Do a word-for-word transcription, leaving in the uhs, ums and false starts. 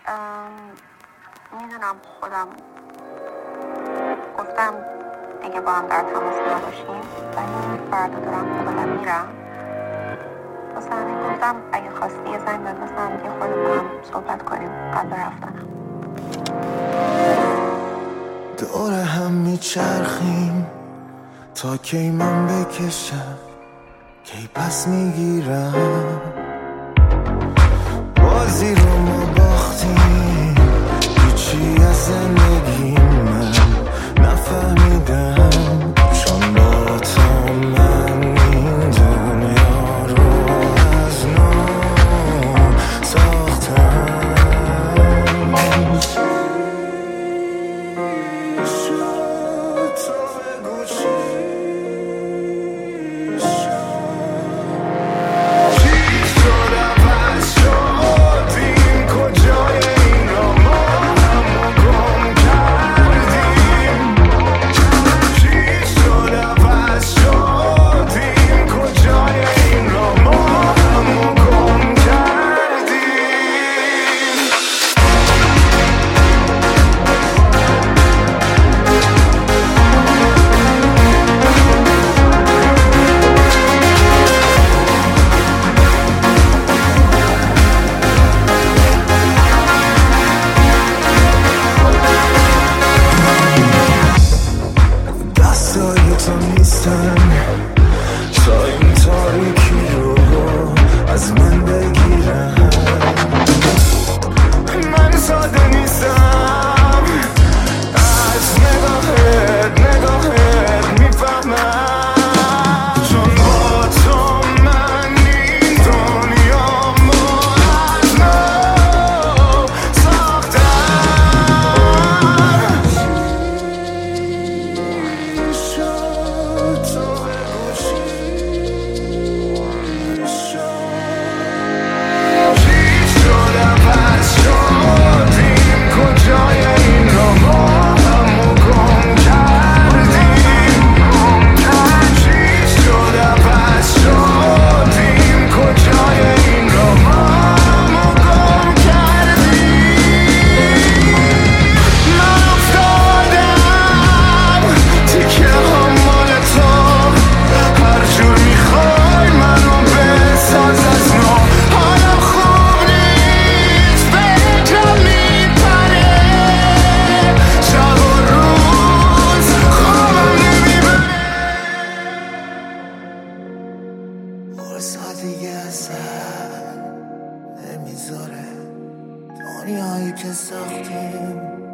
میدونم خودم گفتم اگه با هم در تماس نباشیم، ولی فردا دارم خودم میرم. واسه همین گفتم اگه خواستی یه زنگ بزنم که خودم با هم صحبت کنیم قبل رفتنم. دور هم میچرخیم تا کی من بکشم، کی پس میگیرم. بازی رو ما باختیم، هیچی از زندگی من نفهمیدم، چون با تو من این دنیا رو از نو ساختم. تو نیستن تا این تاریکی رو از من بگیرن. من ساده نیستم، از نگاهت نگاهت میفهمم، چون با تو من این دنیا ما از نو ساختم. دیگه اصلا نمیذاره دنیایی که ساختیم